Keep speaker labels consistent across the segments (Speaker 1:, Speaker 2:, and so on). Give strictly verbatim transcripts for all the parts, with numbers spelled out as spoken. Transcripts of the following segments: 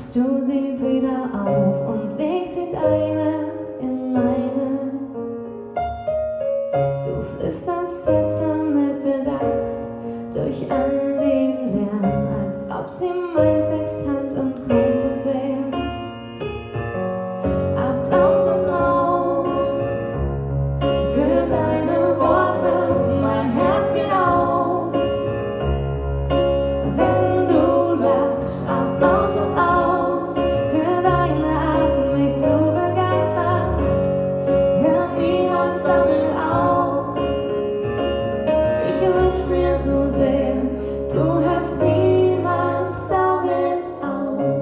Speaker 1: machst du sie wieder auf und legst sie deine in meine. Du flüsterst Sätze mit Bedacht durch all den Lärm, als ob sie mein Sextant und Kompass wären. Applaus, Applaus für deine Worte, mein Herz geht auf, wenn du lachst. Applaus, Applaus für deine Art, mich zu begeistern. Hör niemals damit auf. Ich wünsch mir so sehr, du hörst niemals damit auf.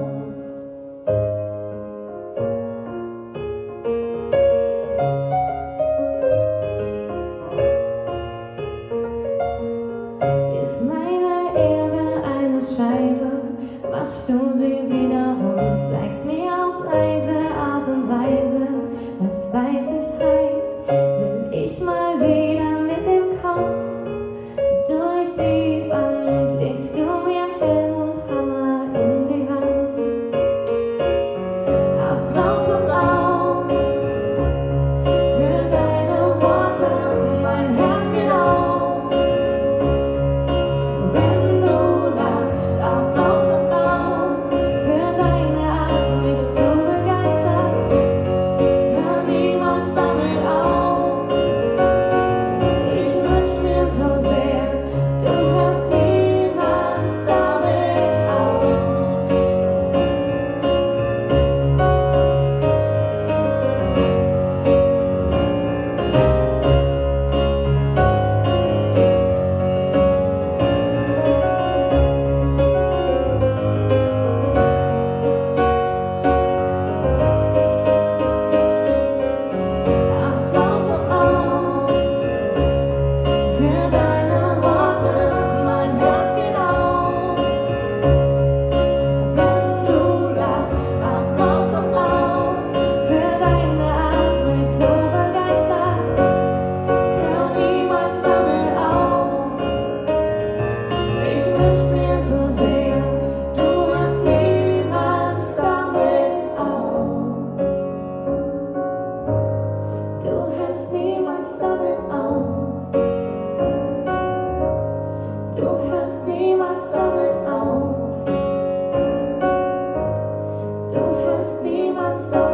Speaker 1: Ist meine Erde eine Scheibe, machst du sie wieder rund, zeigst mir auf leise Art und Weise, was Weißend heißt. Will ich mal wieder mit dem Kopf durch die Wand, legst du mir Helm und Hammer in die Hand. Applaus, Applaus für deine Worte, mein Herz geht auf, wenn du lachst. Applaus, Applaus für deine Art, mich zu begeistern. Hör niemals damit auf. Ich wünsch mir so sehr, du hörst niemals damit auf. Applaus, Applaus für deine Worte, mein Herz geht auf, wenn du lachst. Applaus, Applaus für deine Art, mich zu begeistern. Hör niemals damit auf. Ich wünsch mir so sehr, du hörst niemals damit auf. Du hörst niemals damit auf. Du hörst niemals damit auf. Du hörst niemals damit auf.